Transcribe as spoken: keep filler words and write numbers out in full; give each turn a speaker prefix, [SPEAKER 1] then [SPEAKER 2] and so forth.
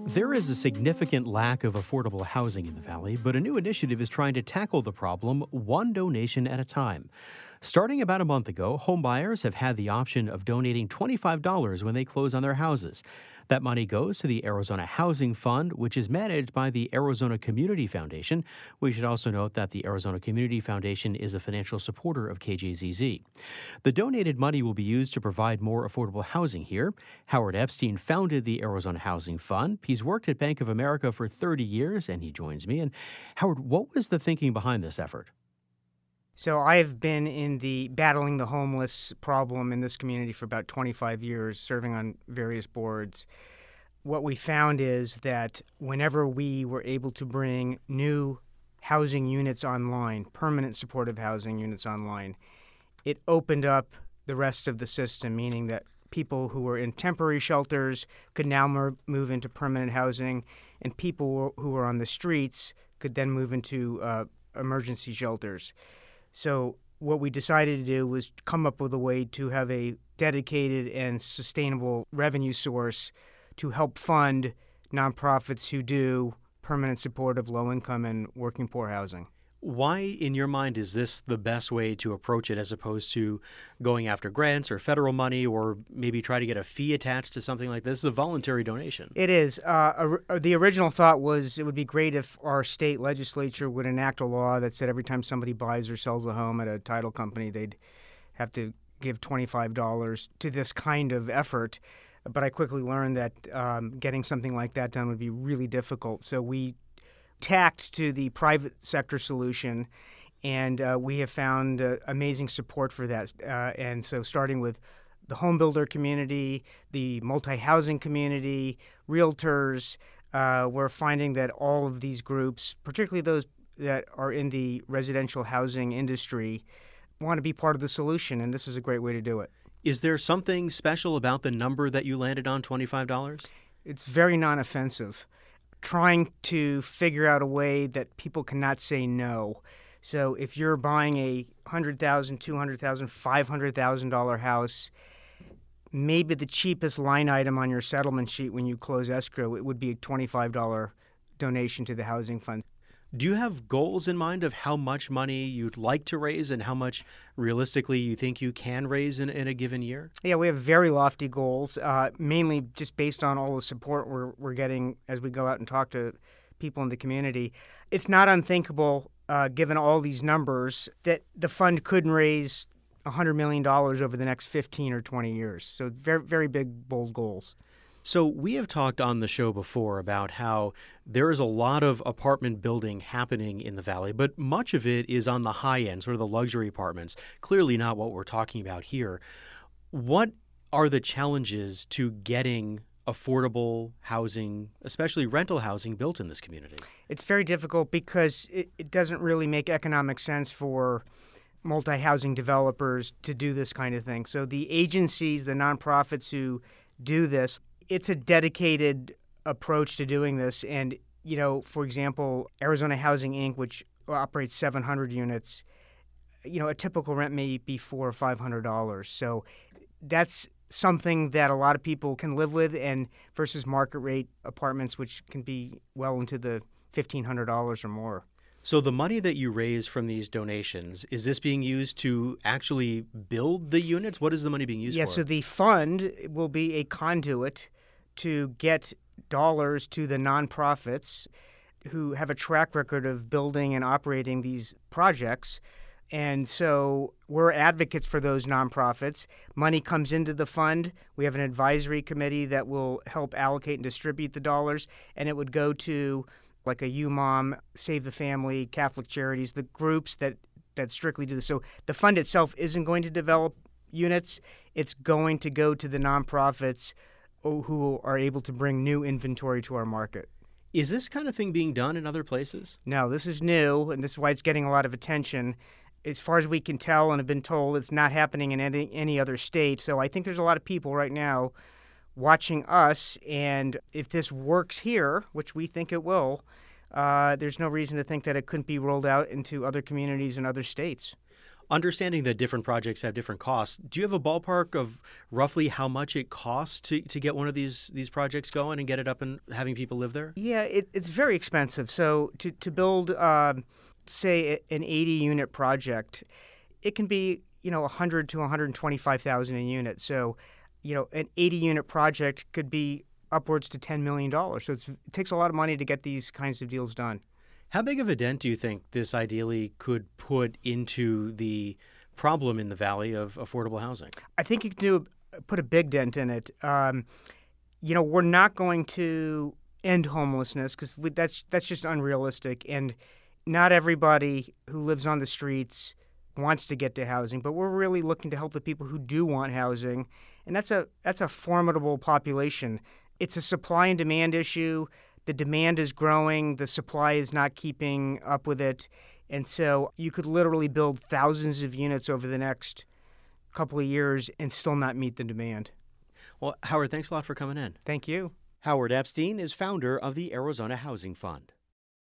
[SPEAKER 1] There is a significant lack of affordable housing in the Valley, but a new initiative is trying to tackle the problem one donation at a time. Starting about a month ago, homebuyers have had the option of donating twenty-five dollars when they close on their houses. That money goes to the Arizona Housing Fund, which is managed by the Arizona Community Foundation. We should also note that the Arizona Community Foundation is a financial supporter of K J Z Z. The donated money will be used to provide more affordable housing here. Howard Epstein founded the Arizona Housing Fund. He's worked at Bank of America for thirty years, and he joins me. And Howard, what was the thinking behind this effort?
[SPEAKER 2] So I've been in the battling the homeless problem in this community for about twenty-five years, serving on various boards. What we found is that whenever we were able to bring new housing units online, permanent supportive housing units online, it opened up the rest of the system, meaning that people who were in temporary shelters could now mer- move into permanent housing, and people who were on the streets could then move into uh, emergency shelters. So what we decided to do was come up with a way to have a dedicated and sustainable revenue source to help fund nonprofits who do permanent supportive low-income and working poor housing.
[SPEAKER 1] Why, in your mind, is this the best way to approach it as opposed to going after grants or federal money or maybe try to get a fee attached to something like this? This is a voluntary donation.
[SPEAKER 2] It is. Uh, a, the original thought was it would be great if our state legislature would enact a law that said every time somebody buys or sells a home at a title company, they'd have to give twenty-five dollars to this kind of effort. But I quickly learned that um, getting something like that done would be really difficult. So we tacked to the private sector solution, and uh, we have found uh, amazing support for that. Uh, and so starting with the home builder community, the multi-housing community, realtors, uh, we're finding that all of these groups, particularly those that are in the residential housing industry, want to be part of the solution, and this is a great way to do it.
[SPEAKER 1] Is there something special about the number that you landed on, twenty-five dollars?
[SPEAKER 2] It's very non-offensive. Trying to figure out a way that people cannot say no. So if you're buying a one hundred thousand dollars, two hundred thousand dollars, five hundred thousand dollars house, maybe the cheapest line item on your settlement sheet when you close escrow, it would be a twenty-five dollars donation to the housing fund.
[SPEAKER 1] Do you have goals in mind of how much money you'd like to raise and how much realistically you think you can raise in, in a given year?
[SPEAKER 2] Yeah, we have very lofty goals, uh, mainly just based on all the support we're, we're getting as we go out and talk to people in the community. It's not unthinkable, uh, given all these numbers, that the fund could raise one hundred million dollars over the next fifteen or twenty years. So very, very big, bold goals.
[SPEAKER 1] So we have talked on the show before about how there is a lot of apartment building happening in the Valley, but much of it is on the high end, sort of the luxury apartments. Clearly not what we're talking about here. What are the challenges to getting affordable housing, especially rental housing, built in this community?
[SPEAKER 2] It's very difficult because it, it doesn't really make economic sense for multi-housing developers to do this kind of thing. So the agencies, the nonprofits who do this, it's a dedicated approach to doing this. And, you know, for example, Arizona Housing Incorporated, which operates seven hundred units, you know, a typical rent may be four hundred dollars or five hundred dollars. So that's something that a lot of people can live with, and versus market rate apartments, which can be well into the fifteen hundred dollars or more.
[SPEAKER 1] So the money that you raise from these donations, is this being used to actually build the units? What is the money being used
[SPEAKER 2] yeah,
[SPEAKER 1] for?
[SPEAKER 2] Yeah, so the fund will be a conduit to get dollars to the nonprofits who have a track record of building and operating these projects. And so we're advocates for those nonprofits. Money comes into the fund. We have an advisory committee that will help allocate and distribute the dollars, and it would go to like a U M O M, Save the Family, Catholic Charities, the groups that, that strictly do this. So the fund itself isn't going to develop units. It's going to go to the nonprofits who are able to bring new inventory to our market.
[SPEAKER 1] Is this kind of thing being done in other places?
[SPEAKER 2] No, this is new, and this is why it's getting a lot of attention. As far as we can tell and have been told, it's not happening in any, any other state. So I think there's a lot of people right now watching us, and if this works here, which we think it will, uh, there's no reason to think that it couldn't be rolled out into other communities in other states.
[SPEAKER 1] Understanding that different projects have different costs, do you have a ballpark of roughly how much it costs to, to get one of these these projects going and get it up and having people live there?
[SPEAKER 2] Yeah, it, it's very expensive. So to, to build, um, say, an eighty-unit project, it can be, you know, one hundred to one hundred twenty-five thousand a unit. So, you know, an eighty-unit project could be upwards to ten million dollars. So it's, it takes a lot of money to get these kinds of deals done.
[SPEAKER 1] How big of a dent do you think this ideally could put into the problem in the Valley of affordable housing?
[SPEAKER 2] I think you could do put a big dent in it. Um, you know, we're not going to end homelessness because that's that's just unrealistic, and not everybody who lives on the streets wants to get to housing. But we're really looking to help the people who do want housing, and that's a that's a formidable population. It's a supply and demand issue. The demand is growing, the supply is not keeping up with it, and so you could literally build thousands of units over the next couple of years and still not meet the demand.
[SPEAKER 1] Well, Howard, thanks a lot for coming in.
[SPEAKER 2] Thank you.
[SPEAKER 1] Howard Epstein is founder of the Arizona Housing Fund.